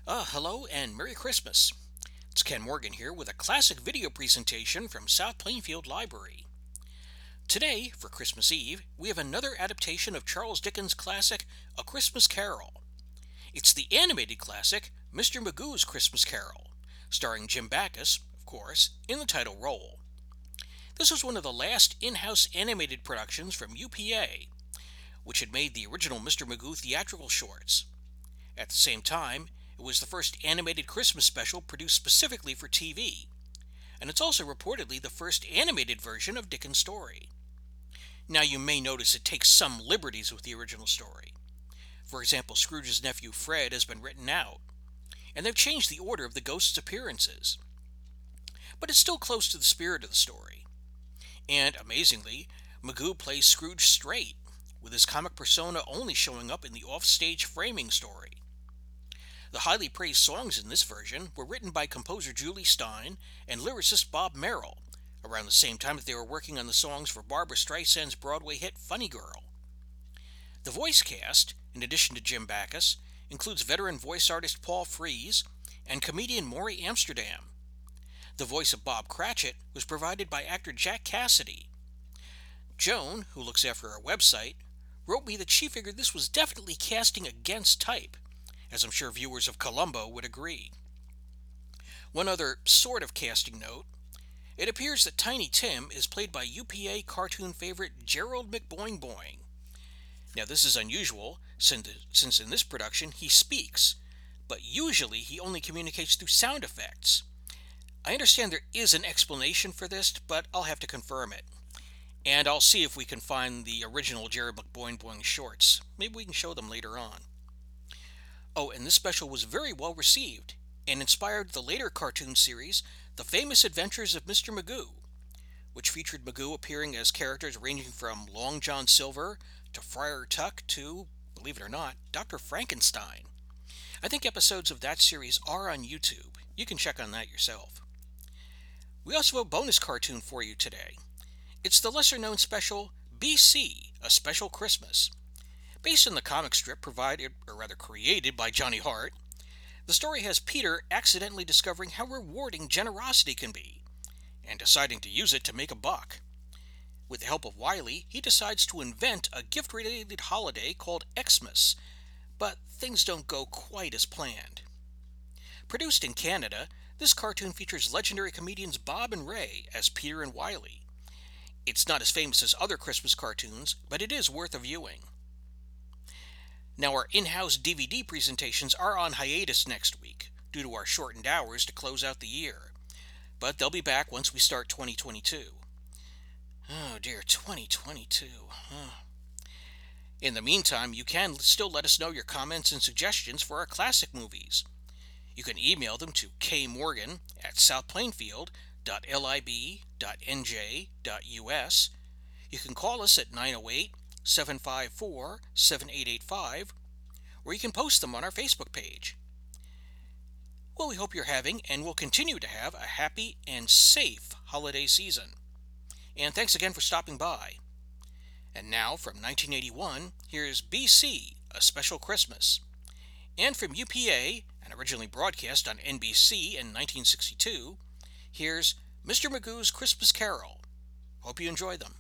Hello and Merry Christmas. It's Ken Morgan here with a classic video presentation from South Plainfield Library. Today, for Christmas Eve, we have another adaptation of Charles Dickens' classic A Christmas Carol. It's the animated classic Mr. Magoo's Christmas Carol, starring Jim Backus, of course, in the title role. This was one of the last in-house animated productions from UPA, which had made the original Mr. Magoo theatrical shorts. At the same time, it was the first animated Christmas special produced specifically for TV, and it's also reportedly the first animated version of Dickens' story. Now you may notice it takes some liberties with the original story. For example, Scrooge's nephew Fred has been written out, and they've changed the order of the ghost's appearances. But it's still close to the spirit of the story. And, amazingly, Magoo plays Scrooge straight, with his comic persona only showing up in the off-stage framing story. The highly praised songs in this version were written by composer Julie Stein and lyricist Bob Merrill, around the same time that they were working on the songs for Barbra Streisand's Broadway hit Funny Girl. The voice cast, in addition to Jim Backus, includes veteran voice artist Paul Frees and comedian Maury Amsterdam. The voice of Bob Cratchit was provided by actor Jack Cassidy. Joan, who looks after our website, wrote me that she figured this was definitely casting against type, as I'm sure viewers of Columbo would agree. One other sort of casting note: it appears that Tiny Tim is played by UPA cartoon favorite Gerald McBoing Boing. Now this is unusual, since in this production he speaks, but usually he only communicates through sound effects. I understand there is an explanation for this, but I'll have to confirm it. And I'll see if we can find the original Gerald McBoing Boing shorts. Maybe we can show them later on. Oh, and this special was very well received and inspired the later cartoon series, The Famous Adventures of Mr. Magoo, which featured Magoo appearing as characters ranging from Long John Silver to Friar Tuck to, believe it or not, Dr. Frankenstein. I think episodes of that series are on YouTube. You can check on that yourself. We also have a bonus cartoon for you today. It's the lesser-known special BC, A Special Christmas. Based on the comic strip created by Johnny Hart, the story has Peter accidentally discovering how rewarding generosity can be, and deciding to use it to make a buck. With the help of Wiley, he decides to invent a gift-related holiday called Xmas, but things don't go quite as planned. Produced in Canada, this cartoon features legendary comedians Bob and Ray as Peter and Wiley. It's not as famous as other Christmas cartoons, but it is worth a viewing. Now, our in-house DVD presentations are on hiatus next week due to our shortened hours to close out the year, but they'll be back once we start 2022. Oh dear, 2022. In the meantime, you can still let us know your comments and suggestions for our classic movies. You can email them to kmorgan@southplainfield.lib.nj.us. You can call us at 908-754-7885, or you can post them on our Facebook page. Well, we hope you're having and will continue to have a happy and safe holiday season. And thanks again for stopping by. And now, from 1981, here's BC, A Special Christmas. And from UPA, and originally broadcast on NBC in 1962, here's Mr. Magoo's Christmas Carol. Hope you enjoy them.